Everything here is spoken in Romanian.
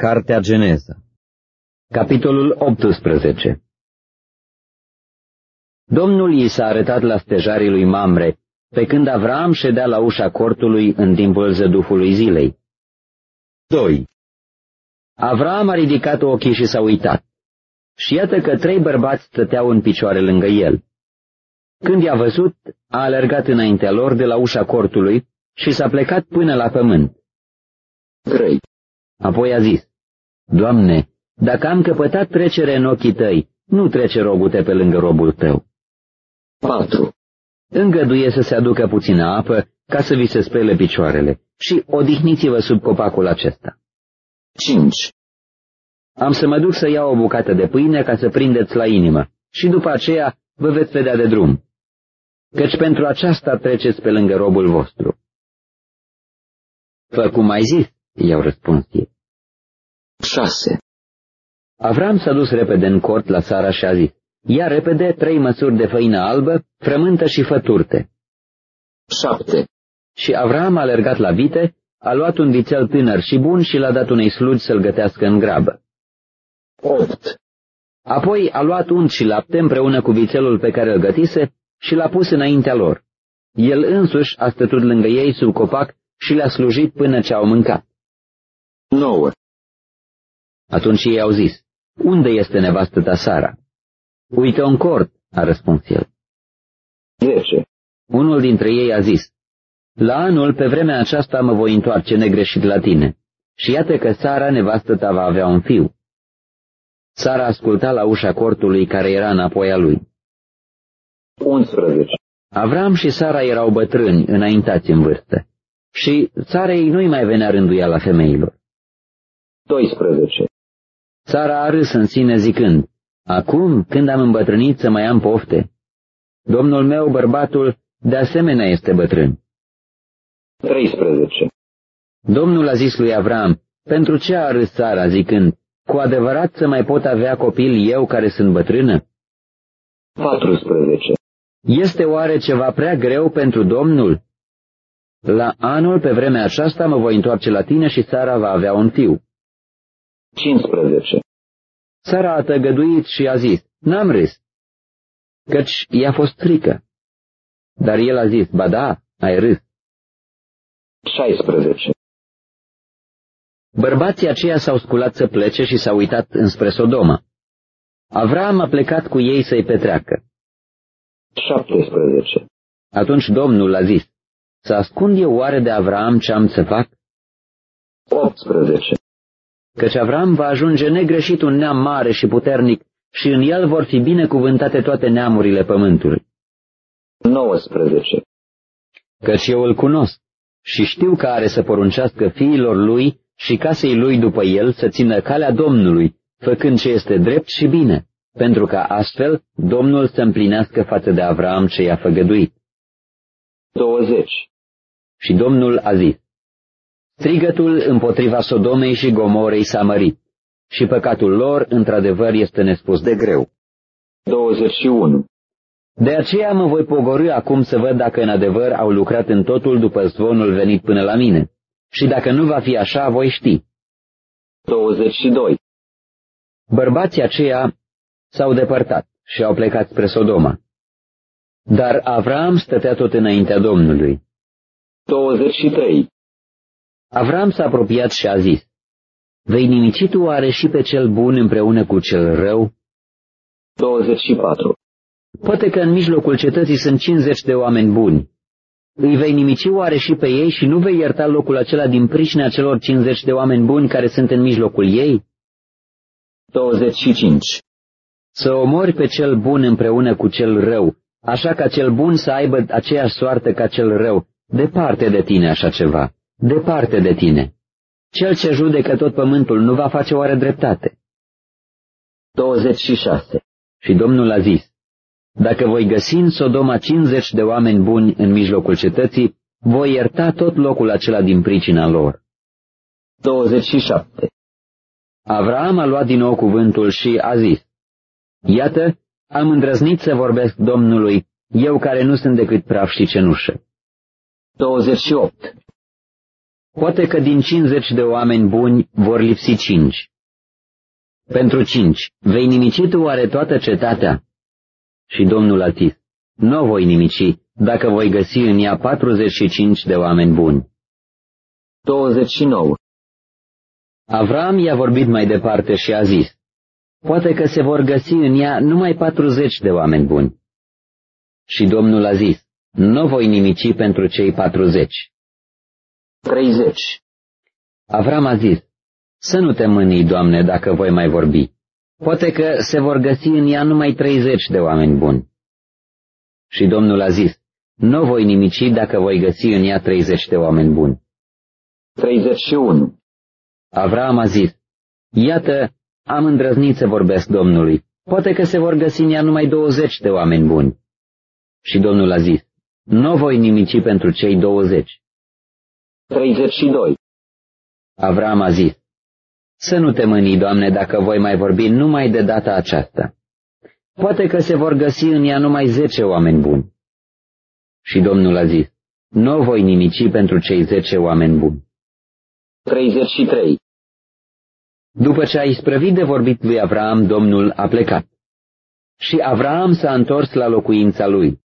Cartea Geneza. Capitolul 18. Domnul i s-a arătat la stejarii lui Mamre, pe când Avram ședea la ușa cortului în timpul zădufului zilei. 2. Avram a ridicat ochii și s-a uitat. Și iată că 3 bărbați stăteau în picioare lângă el. Când i-a văzut, a alergat înaintea lor de la ușa cortului și s-a plecat până la pământ. 3. Apoi a zis: Doamne, dacă am căpătat trecere în ochii tăi, nu trece rogul-te pe lângă robul tău. 4. Îngăduie să se aducă puțină apă ca să vi se spele picioarele și odihniți-vă sub copacul acesta. 5. Am să mă duc să iau o bucată de pâine ca să prindeți la inimă și după aceea vă veți vedea de drum, căci pentru aceasta treceți pe lângă robul vostru. Fă cum ai zis, i-au răspuns ei. 6. Avram s-a dus repede în cort la Sara și a zis: Ia repede 3 măsuri de făină albă, frământă și fă turte. 7. Și Avram a alergat la vite, a luat un vițel tânăr și bun și l-a dat unei slugi să-l gătească în grabă. 8. Apoi a luat unt și lapte împreună cu vițelul pe care îl gătise și l-a pus înaintea lor. El însuși a stătut lângă ei sub copac și le-a slujit până ce au mâncat. 9. Atunci ei au zis: Unde este nevastă ta Sara? Uite-o în cort, a răspuns el. 10. Unul dintre ei a zis: La anul, pe vremea aceasta, mă voi întoarce negreșit la tine. Și iată că Sara, nevastă ta, va avea un fiu. Sara asculta la ușa cortului care era înapoi a lui. 11. Avram și Sara erau bătrâni, înaintați în vârstă, și Sarei nu-i mai venea rânduiala femeilor. 12. Sara a râs în sine zicând: Acum, când am îmbătrânit, să mai am pofte? Domnul meu, bărbatul, de asemenea este bătrân. 13. Domnul a zis lui Avram: Pentru ce a râs Sara, zicând: Cu adevărat să mai pot avea copil eu care sunt bătrână? 14. Este oare ceva prea greu pentru Domnul? La anul, pe vremea aceasta, mă voi întoarce la tine și Sara va avea un fiu. 15. Sara a tăgăduit și a zis: N-am râs, căci i-a fost frică. Dar el a zis: Ba da, ai râs. 16. Bărbații aceia s-au sculat să plece și s-au uitat înspre Sodoma. Avram a plecat cu ei să-i petreacă. 17. Atunci Domnul a zis: Să ascund eu oare de Avram ce am să fac? 18. Căci Avram va ajunge negreșit un neam mare și puternic și în el vor fi binecuvântate toate neamurile pământului. 19. Căci eu îl cunosc și știu că are să poruncească fiilor lui și casei lui după el să țină calea Domnului, făcând ce este drept și bine, pentru ca astfel Domnul să împlinească față de Avram ce i-a făgăduit. 20. Și Domnul a zis: Strigătul împotriva Sodomei și Gomorei s-a mărit, și păcatul lor, într-adevăr, este nespus de greu. 21. De aceea mă voi pogorî acum să văd dacă în adevăr au lucrat în totul după zvonul venit până la mine, și dacă nu va fi așa, voi ști. 22. Bărbații aceia s-au depărtat și au plecat spre Sodoma. Dar Avram stătea tot înaintea Domnului. 23. Avram s-a apropiat și a zis: Vei nimici tu oare și pe cel bun împreună cu cel rău? 24. Poate că în mijlocul cetății sunt 50 de oameni buni. Îi vei nimici oare și pe ei și nu vei ierta locul acela din pricina celor 50 de oameni buni care sunt în mijlocul ei? 25. Să omori pe cel bun împreună cu cel rău, așa ca cel bun să aibă aceeași soartă ca cel rău. Departe de tine așa ceva, departe de tine. Cel ce judecă tot pământul nu va face oare dreptate? 26. Și Domnul a zis: Dacă voi găsi în Sodoma 50 de oameni buni în mijlocul cetății, voi ierta tot locul acela din pricina lor. 27. Avram a luat din nou cuvântul și a zis: Iată, am îndrăznit să vorbesc Domnului, eu care nu sunt decât praf și cenușă. 28. Poate că din 50 de oameni buni vor lipsi 5. Pentru 5, vei nimici tu oare toată cetatea? Și Domnul a zis, nu o voi nimici, dacă voi găsi în ea 45 de oameni buni. 29. Avram i-a vorbit mai departe și a zis, poate că se vor găsi în ea numai 40 de oameni buni. Și Domnul a zis, nu voi nimici pentru cei 40. 30. Avram a zis, să nu te mânii, Doamne, dacă voi mai vorbi. Poate că se vor găsi în ea numai 30 de oameni buni. Și Domnul a zis, nu voi nimici dacă voi găsi în ea 30 de oameni buni. 31. Avram a zis, iată, am îndrăznit să vorbesc Domnului, poate că se vor găsi în ea numai 20 de oameni buni. Și Domnul a zis, nu voi nimici pentru cei 20. 32. Avram a zis, să nu te mâni, Doamne, dacă voi mai vorbi numai de data aceasta. Poate că se vor găsi în ea numai 10 oameni buni. Și Domnul a zis, nu voi nimici pentru cei 10 oameni buni. 33. După ce a isprăvit de vorbit lui Avram, Domnul a plecat. Și Avram s-a întors la locuința lui.